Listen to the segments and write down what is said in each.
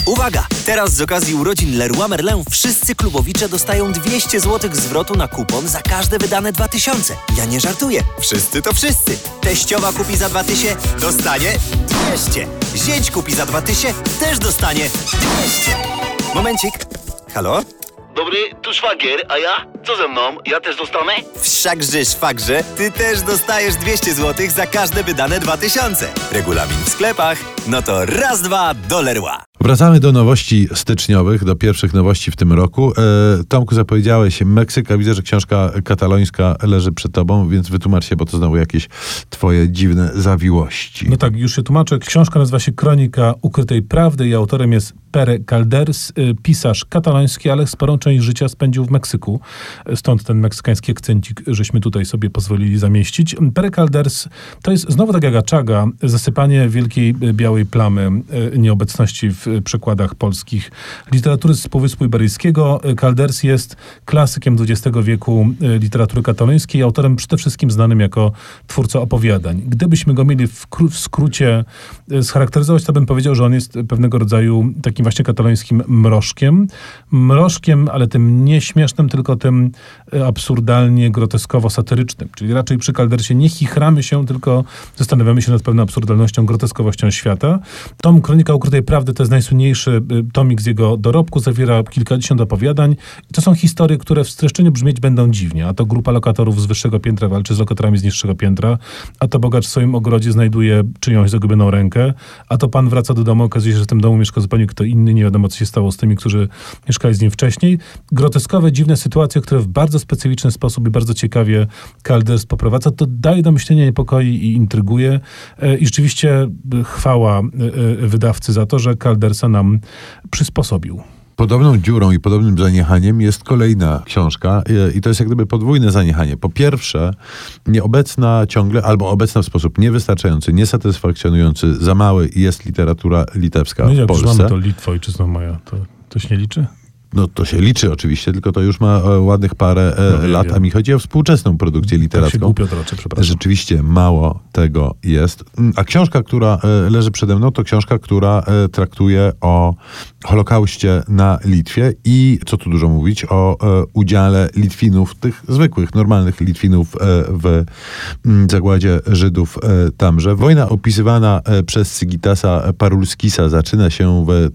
Uwaga! Teraz z okazji urodzin Leroy Merlin wszyscy klubowicze dostają 200 zł zwrotu na kupon za każde wydane 2000. Ja nie żartuję. Wszyscy to wszyscy. Teściowa kupi za 2000, dostanie 200. Zięć kupi za 2000, też dostanie 200. Momencik. Halo? Dobry, tu szwagier, a ja? Co ze mną? Ja też dostanę? Wszakże, szwagrze, ty też dostajesz 200 zł za każde wydane 2000. Regulamin w sklepach. No to raz, dwa, do Leroy. Wracamy do nowości styczniowych, do pierwszych nowości w tym roku. Tomku, zapowiedziałeś Meksyk, a widzę, że książka katalońska leży przed tobą, więc wytłumacz się, bo to znowu jakieś twoje dziwne zawiłości. No tak, już się tłumaczę. Książka nazywa się Kronika Ukrytej Prawdy i autorem jest Pere Calders, pisarz kataloński, ale sporą część życia spędził w Meksyku. Stąd ten meksykański akcencik, żeśmy tutaj sobie pozwolili zamieścić. Pere Calders to jest znowu tak jak Achaga, zasypanie wielkiej białej plamy nieobecności w przekładach polskich literatury z Półwyspu Iberyjskiego. Calders jest klasykiem XX wieku literatury katalońskiej, autorem przede wszystkim znanym jako twórca opowiadań. Gdybyśmy go mieli w skrócie scharakteryzować, to bym powiedział, że on jest pewnego rodzaju takim właśnie katalońskim mrożkiem. Mrożkiem, ale tym nie śmiesznym, tylko tym absurdalnie, groteskowo-satyrycznym. Czyli raczej przy Caldersie nie chichramy się, tylko zastanawiamy się nad pewną absurdalnością, groteskowością świata. Tom Kronika Ukrytej Prawdy to jest najsłynniejszy tomik z jego dorobku, zawiera kilkadziesiąt opowiadań. I to są historie, które w streszczeniu brzmieć będą dziwnie. A to grupa lokatorów z wyższego piętra walczy z lokatorami z niższego piętra, a to bogacz w swoim ogrodzie znajduje czyjąś zagubioną rękę, a to pan wraca do domu, okazuje się, że w tym domu mieszka zupełnie kto inny, nie wiadomo, co się stało z tymi, którzy mieszkali z nim wcześniej. Groteskowe, dziwne sytuacje, które w bardzo specyficzny sposób i bardzo ciekawie Calders poprowadza, to daje do myślenia, niepokoi i intryguje. I rzeczywiście chwała wydawcy za to, że Caldersa nam przysposobił. Podobną dziurą i podobnym zaniechaniem jest kolejna książka i to jest jak gdyby podwójne zaniechanie. Po pierwsze, nieobecna ciągle, albo obecna w sposób niewystarczający, niesatysfakcjonujący, za mały jest literatura litewska w Polsce. Jak mamy to Litwo, ojczyzno moja, to się nie liczy? No to się liczy oczywiście, tylko to już ma ładnych parę lat, a mi chodzi o współczesną produkcję literacką. Tak się głupio troczę, przepraszam. Rzeczywiście mało tego jest. A książka, która leży przede mną, to książka, która traktuje o Holokauście na Litwie i, co tu dużo mówić, o udziale Litwinów, tych zwykłych, normalnych Litwinów w zagładzie Żydów tamże. Wojna opisywana przez Sigitasa Parulskisa zaczyna się w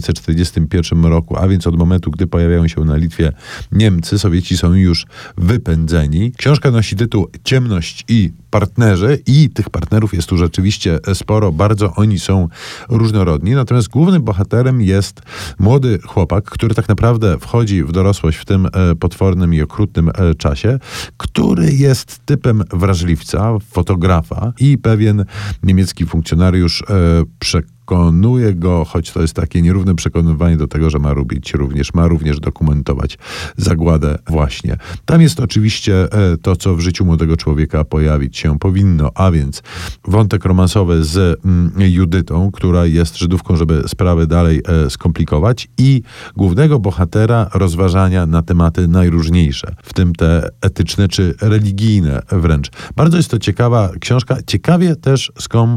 1941 roku, a więc od momentu, gdy pojawiają się na Litwie Niemcy, Sowieci są już wypędzeni. Książka nosi tytuł Ciemność i partnerzy i tych partnerów jest tu rzeczywiście sporo, bardzo oni są różnorodni, natomiast głównym bohaterem jest młody chłopak, który tak naprawdę wchodzi w dorosłość w tym potwornym i okrutnym czasie, który jest typem wrażliwca, fotografa i pewien niemiecki funkcjonariusz przekonuje go, choć to jest takie nierówne przekonywanie do tego, że ma również dokumentować zagładę właśnie. Tam jest oczywiście to, co w życiu młodego człowieka pojawić się powinno, a więc wątek romansowy z Judytą, która jest Żydówką, żeby sprawy dalej skomplikować i głównego bohatera rozważania na tematy najróżniejsze, w tym te etyczne czy religijne wręcz. Bardzo jest to ciekawa książka, ciekawie też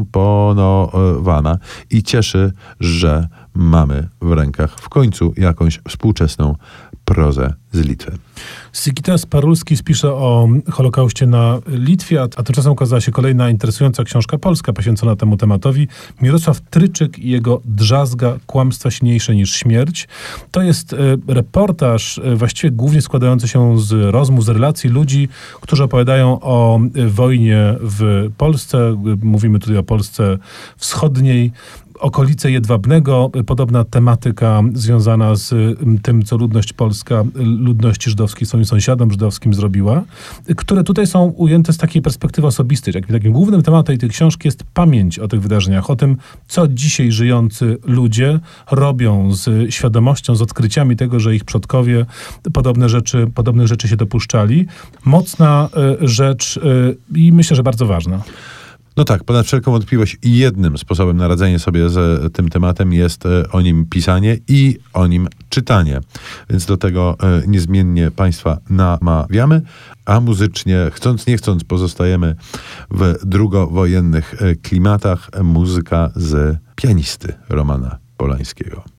skomponowana i cieszy, że mamy w rękach w końcu jakąś współczesną prozę z Litwy. Sigitas Parulskis pisze o Holokauście na Litwie, a tymczasem ukazała się kolejna interesująca książka polska poświęcona temu tematowi. Mirosław Tryczyk i jego Drzazga, kłamstwa silniejsze niż śmierć. To jest reportaż właściwie głównie składający się z rozmów, z relacji ludzi, którzy opowiadają o wojnie w Polsce. Mówimy tutaj o Polsce wschodniej, okolice Jedwabnego, podobna tematyka związana z tym, co ludność polska, ludności żydowskiej swoim sąsiadom żydowskim zrobiła, które tutaj są ujęte z takiej perspektywy osobistej. Takim głównym tematem tej książki jest pamięć o tych wydarzeniach, o tym, co dzisiaj żyjący ludzie robią z świadomością, z odkryciami tego, że ich przodkowie podobnych rzeczy się dopuszczali. Mocna rzecz i myślę, że bardzo ważna. No tak, ponad wszelką wątpliwość i jednym sposobem na radzenie sobie z tym tematem jest o nim pisanie i o nim czytanie. Więc do tego niezmiennie Państwa namawiamy, a muzycznie, chcąc nie chcąc, pozostajemy w drugowojennych klimatach. Muzyka z pianisty Romana Polańskiego.